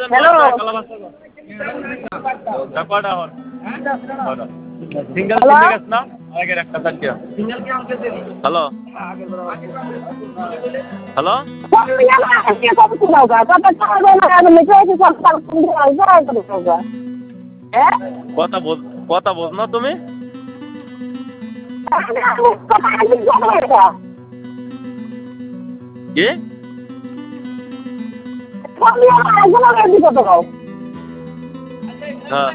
hello single hello কিনে গেছ না আগের একটা চারটিয়া হ্যালো হ্যালো কথা বোঝ না তুমি কি হ্যাঁ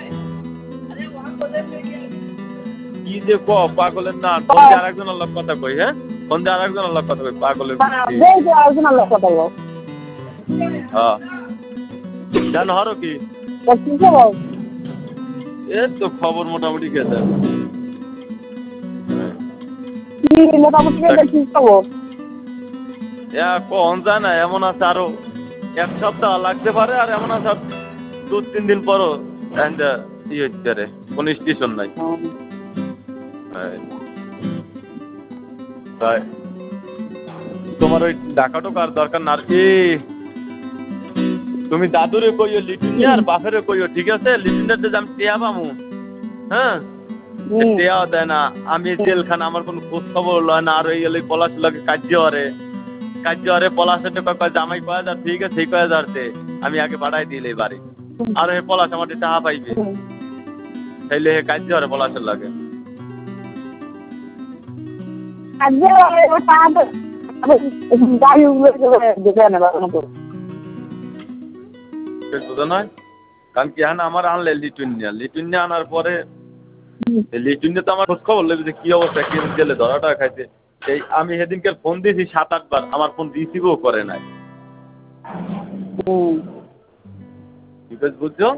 কি যে ক পাগলের না ফোন দিয়ে আরেকজনের লোক কথা কই হ্যাঁ ফোন দিয়ে আরেকজনের লোক কথা কই পাগলের হ্যাঁ জান হরো কি এই তো খবর মোটামুটি খেতে মোটামুটি কি খবর কখন যায় না এমন আছে আরো এক সপ্তাহ লাগতে পারে আর এমন আছে 2-3 দিন পরও ই হচ্ছে রে কোনো স্টেশন নাই তাই তোমার ওই ঢাকা ঢোকার দরকার না আর কি তুমি দাদুরে কইও লিটুনিয়া আর বাপেরে কইও ঠিক আছে লিটুনিয়াতে যে আমি টিয়া পামু হ্যাঁ টিয়াও দেয় না আমি জেলখানা আমার কোনো খোঁজ খবর লয় না আর ওই গেলে পলাশ লাগে কার্য আরে পলাশের কয় জামাই কয়া যার ঠিক আছে সেই কয়া যাচ্ছে আমি আগে বাড়াই দিলে বাড়ি আর হে পলাশ আমার টাকা পাইবে তাইলে হে কার্য আরে পলাশের লাগে বুঝো নয় কারণ কি হ্যাঁ আমার আনলে লিটুনিয়া আনার পরে লিটুনিয়া তো আমার খোঁজ খবর লেগে যে কি অবস্থা কি জেলে ধরাটা খাইছে এই আমি সেদিনকে ফোন দিয়েছি 7-8 বার আমার ফোন রিসিভও করে নাই বুঝছো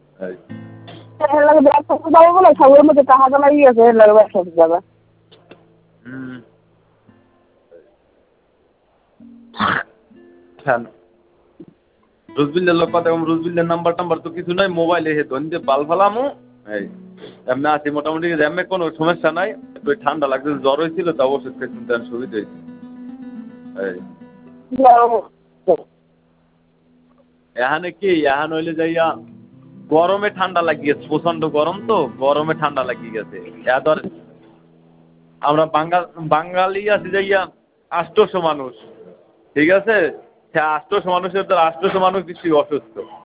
রুজবিলের লোক কথা রুজবিলের নাম্বার তো কিছু নাই মোবাইলে হে ধন যে বাল ফালামো এই এমনি আছি মোটামুটি এমনি কোনো সমস্যা নাই একটু ঠান্ডা লাগছে জ্বর হয়েছিল তা ওষুধ খেয়েছি তেমন সুবিধা হয়েছে এখানে কি এখন হইলে যাইয়া গরমে ঠান্ডা লাগিয়েছে প্রচন্ড গরম তো গরমে ঠান্ডা লাগিয়ে গেছে ধর আমরা বাঙালি আছি যাইয়া 800 মানুষ ঠিক আছে 800 মানুষের ধর 800 মানুষ বেশি অসুস্থ